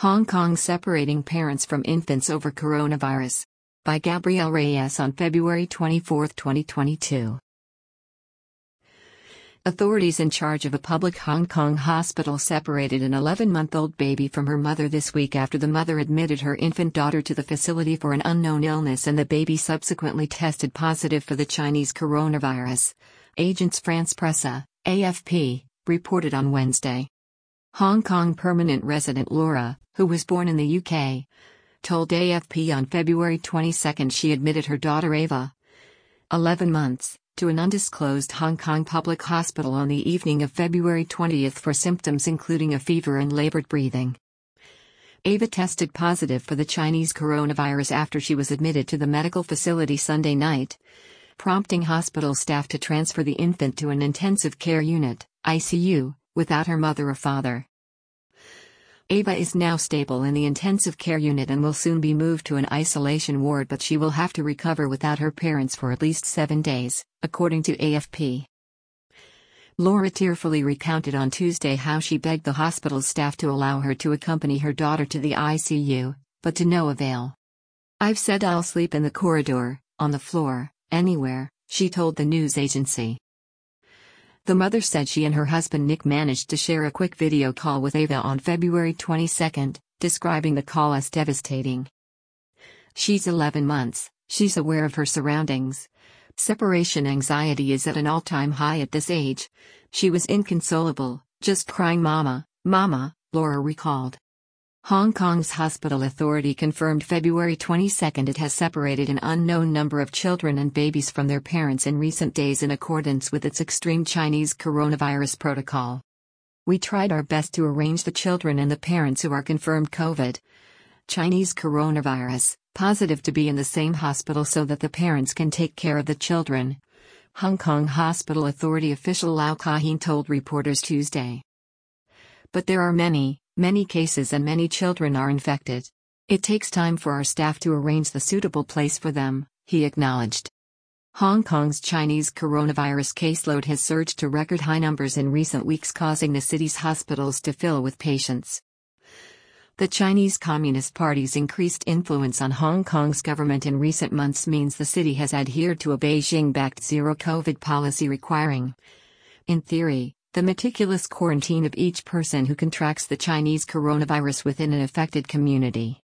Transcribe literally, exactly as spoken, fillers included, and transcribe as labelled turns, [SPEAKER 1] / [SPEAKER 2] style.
[SPEAKER 1] Hong Kong separating parents from infants over coronavirus. By Gabrielle Reyes on February twenty-fourth, twenty twenty-two. Authorities in charge of a public Hong Kong hospital separated an eleven-month-old baby from her mother this week after the mother admitted her infant daughter to the facility for an unknown illness and the baby subsequently tested positive for the Chinese coronavirus. Agence France-Presse, A F P, reported on Wednesday. Hong Kong permanent resident Laura, who was born in the U K, told A F P on February twenty-second she admitted her daughter Ava, eleven months, to an undisclosed Hong Kong public hospital on the evening of February twentieth for symptoms including a fever and labored breathing. Ava tested positive for the Chinese coronavirus after she was admitted to the medical facility Sunday night, prompting hospital staff to transfer the infant to an intensive care unit, I C U, without her mother or father. Ava is now stable in the intensive care unit and will soon be moved to an isolation ward, but she will have to recover without her parents for at least seven days, according to A F P. Laura tearfully recounted on Tuesday how she begged the hospital staff to allow her to accompany her daughter to the I C U, but to no avail. "I've said I'll sleep in the corridor, on the floor, anywhere," she told the news agency. The mother said she and her husband Nick managed to share a quick video call with Ava on February twenty-second, describing the call as devastating. "She's eleven months, she's aware of her surroundings. Separation anxiety is at an all-time high at this age. She was inconsolable, just crying mama, mama," Laura recalled. Hong Kong's hospital authority confirmed February twenty-second it has separated an unknown number of children and babies from their parents in recent days in accordance with its extreme Chinese coronavirus protocol. "We tried our best to arrange the children and the parents who are confirmed COVID Chinese coronavirus positive to be in the same hospital so that the parents can take care of the children," Hong Kong Hospital Authority official Lau Ka-hin told reporters Tuesday. "But there are many, many cases and many children are infected. It takes time for our staff to arrange the suitable place for them," he acknowledged. Hong Kong's Chinese coronavirus caseload has surged to record high numbers in recent weeks, causing the city's hospitals to fill with patients. The Chinese Communist Party's increased influence on Hong Kong's government in recent months means the city has adhered to a Beijing-backed zero-COVID policy requiring, in theory, the meticulous quarantine of each person who contracts the Chinese coronavirus within an affected community.